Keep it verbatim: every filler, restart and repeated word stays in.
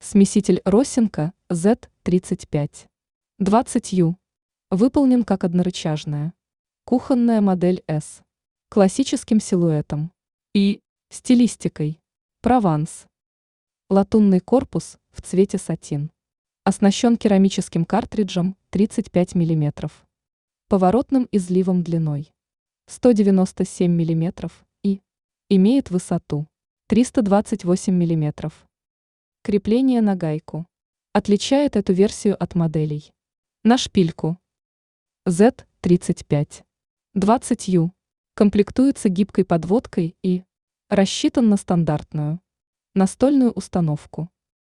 Смеситель Росинка зет тридцать пять двадцать ю выполнен как однорычажная кухонная модель S классическим силуэтом и стилистикой Прованс. Латунный корпус в цвете сатин. Оснащен керамическим картриджем тридцать пять миллиметров, поворотным изливом длиной сто девяносто семь миллиметров и имеет высоту триста двадцать восемь миллиметров. Крепление на гайку отличает эту версию от моделей на шпильку. зет тридцать пять двадцать ю комплектуется гибкой подводкой и рассчитан на стандартную настольную установку.